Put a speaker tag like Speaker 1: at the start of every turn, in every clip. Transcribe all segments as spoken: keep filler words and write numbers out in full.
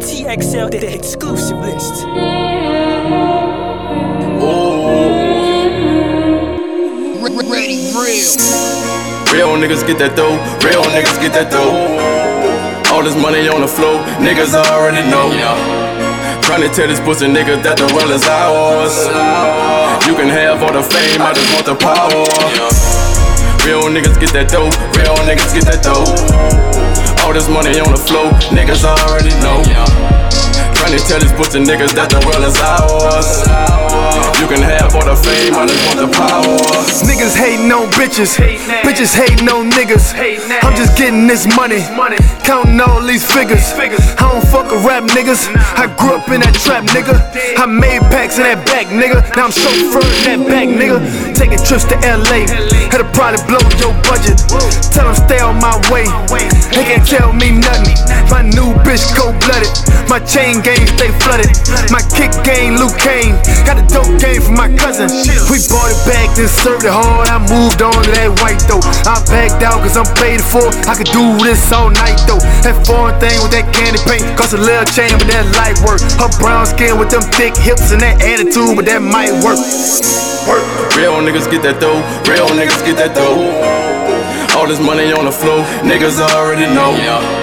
Speaker 1: T X L, the exclusive list.
Speaker 2: Ready, real.
Speaker 3: Real niggas get that dough, real niggas get that dough. All this money on the floor, niggas already know. Tryna tell this pussy nigga that the world is ours. You can have all the fame, I just want the power. Real niggas get that dough, real niggas get that dough. All this money on the floor, niggas already know. Tryna tell this pussy niggas that the world is ours. You can have all the fame, I just want the power.
Speaker 4: Niggas hating on bitches, bitches hating on niggas. I'm just getting this money, counting all these figures. I don't fuck with rap niggas, I grew up in that trap nigga. I made packs in that back nigga, now I'm chauffeur in that back nigga. Taking trips to L A, had to probably blow your budget. Tell them stay on my way, they can't tell me nothing. My new bitch cold blooded, my chain game stay flooded. My kick game Luke Kane, got a dope game from my cousin. We bought it back, then served it hard. I moved on to that white though. I backed out cause I'm paid for. I could do this all night though. That foreign thing with that candy paint cost a little chain, but that light work. Her brown skin with them thick hips and that attitude, but that might work. Work.
Speaker 3: Real niggas get that dough, real niggas get that dough. All this money on the floor, niggas already know.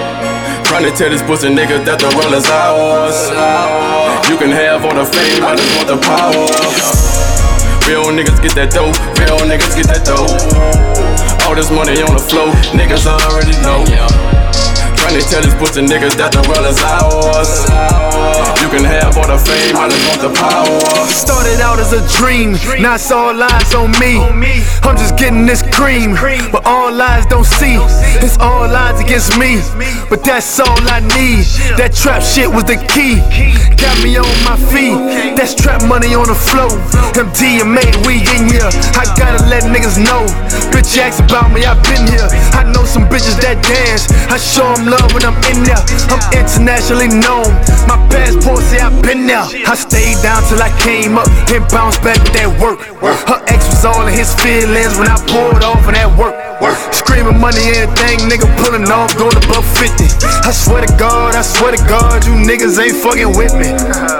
Speaker 3: Tryna tell this pussy nigga that the world is ours. You can have all the fame, I just want the power. Real niggas get that dough, real niggas get that dough. All this money on the floor, niggas already know. Tryna tell this pussy niggas that the world is ours. You can have all the fame, I just want the power.
Speaker 4: Started out as a dream, now it's all lies on me. I'm just getting this cream, but all lies don't see. It's all lies against me, but that's all I need. That trap shit was the key, got me on my feet. That's trap money on the floor. M D and made we in here. I gotta let niggas know. Bitch ask about me, I been here. I know some bitches that dance, I show them love when I'm in there. I'm internationally known, my passport say I been there. I stayed down till I came up, then bounced back with that work. Her ex was all in his feelings when I pulled off in that work. Screaming money, everything, nigga pulling off, going above fifty. I swear to God, I swear to God, you niggas ain't fucking with me.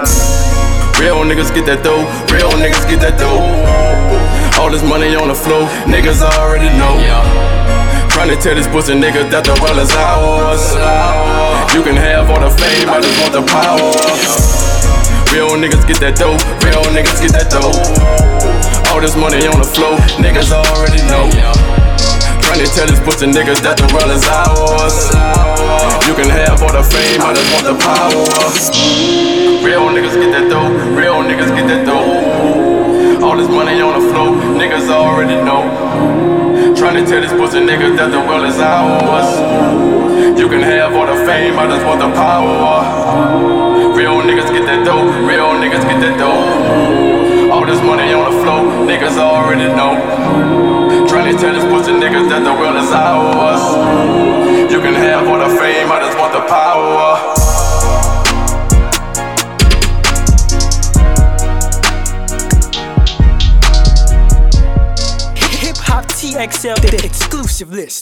Speaker 3: Real niggas get that dough, real niggas get that dough. All this money on the floor, niggas already know. Tryna tell this pussy nigga that the world is ours. You can have all the fame, I just want the power. Real niggas get that dough, real niggas get that dough. All this money on the floor, niggas already know. Tryna tell this pussy nigga that the world is ours. You can have all the fame, I just want the power. Real niggas get that dough, real niggas get that dough. All this money on the floor, niggas already know. Tryna tell this pussy nigga that the world is ours. You can have all the fame, I just want the power. Real niggas get that dough, real niggas get that dough. All this money on the floor, niggas already know. Tryna tell this pussy nigga that the world is ours. You can have all the fame, I just want the power.
Speaker 1: Hip Hop T X L, the exclusive list.